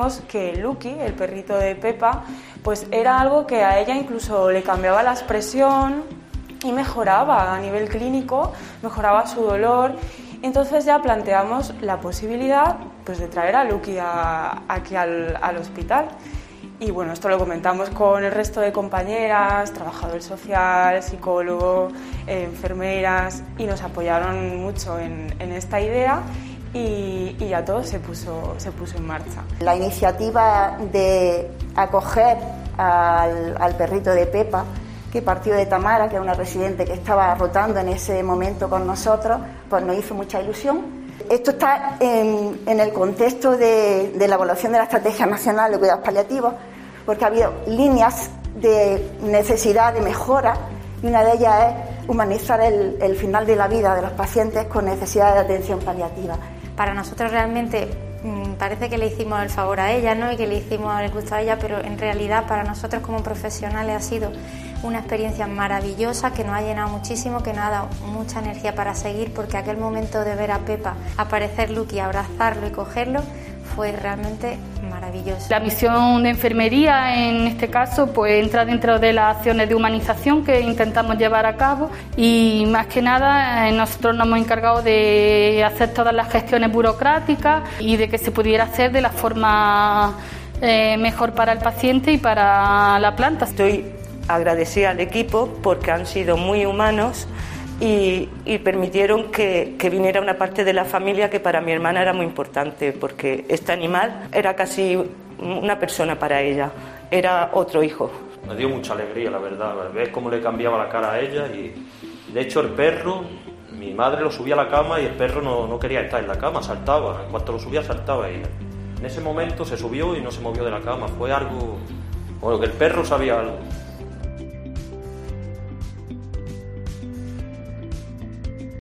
vimos que Lucky, el perrito de Pepa, pues era algo que a ella incluso le cambiaba la expresión y mejoraba a nivel clínico, mejoraba su dolor. Entonces ya planteamos la posibilidad, pues, de traer a Lucky aquí al hospital. Y bueno, esto lo comentamos con el resto de compañeras, trabajador social, psicólogo, enfermeras, y nos apoyaron mucho en esta idea y ya todo se puso en marcha. La iniciativa de acoger al perrito de Pepa, que partió de Tamara, que era una residente que estaba rotando en ese momento con nosotros, pues nos hizo mucha ilusión. Esto está en el contexto de la evaluación de la Estrategia Nacional de Cuidados Paliativos, porque ha habido líneas de necesidad de mejora, y una de ellas es humanizar el final de la vida de los pacientes con necesidad de atención paliativa. Para nosotros realmente parece que le hicimos el favor a ella, ¿no? Y que le hicimos el gusto a ella, pero en realidad para nosotros como profesionales ha sido una experiencia maravillosa que nos ha llenado muchísimo, que nos ha dado mucha energía para seguir, porque aquel momento de ver a Pepa aparecer Lucky, abrazarlo y cogerlo fue realmente maravilloso. La misión de enfermería en este caso pues entra dentro de las acciones de humanización que intentamos llevar a cabo, y más que nada nosotros nos hemos encargado de hacer todas las gestiones burocráticas y de que se pudiera hacer de la forma mejor para el paciente y para la planta. Estoy agradecida al equipo porque han sido muy humanos y permitieron que viniera una parte de la familia que para mi hermana era muy importante, porque este animal era casi una persona para ella, era otro hijo. Me dio mucha alegría, la verdad, ver cómo le cambiaba la cara a ella, y de hecho el perro, mi madre lo subía a la cama y el perro no quería estar en la cama, saltaba, en cuanto lo subía saltaba, y en ese momento se subió y no se movió de la cama. Fue algo, bueno, que el perro sabía algo.